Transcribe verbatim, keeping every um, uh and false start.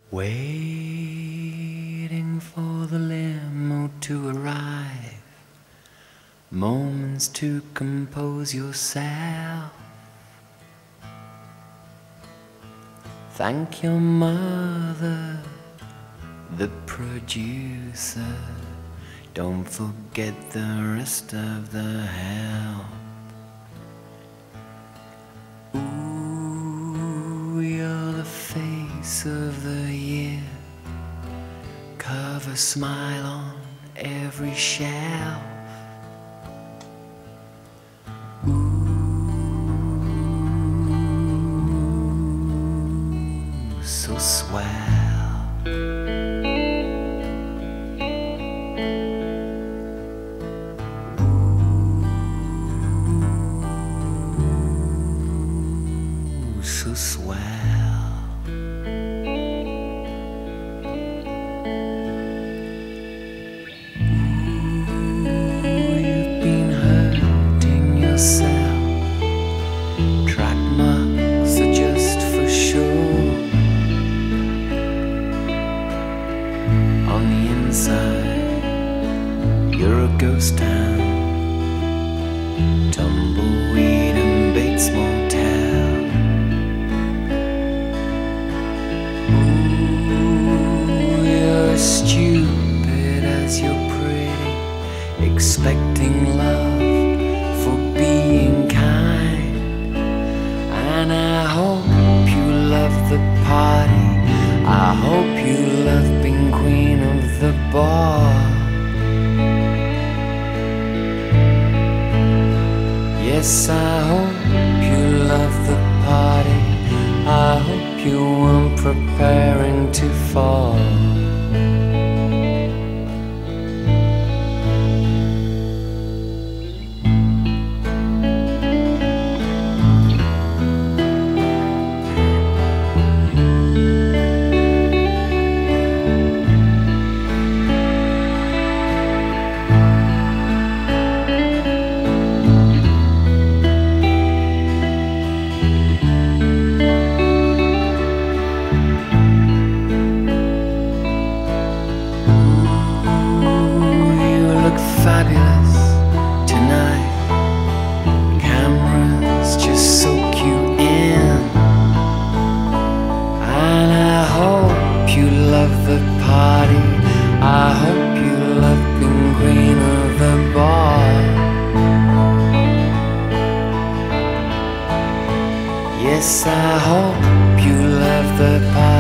Waiting for the limo to arrive, moments to compose yourself. Thank your mother, the producer. Don't forget the rest of the help. Ooh, you're the face of the year. Cover smile on every shelf. Ooh, so swell. So swell. Ooh, you've been hurting yourself. Track marks are just for show. On the inside, you're a ghost town. Tumbleweed and Bates Motel. Stupid as you're pretty, expecting love for being kind. And I hope you love the party, I hope you love being queen of the bar. Yes, I hope you love the party, I hope you weren't preparing to fall. Fabulous tonight. Cameras just soak you in. And I hope you love the party, I hope you love being queen of the bar. Yes, I hope you love the party,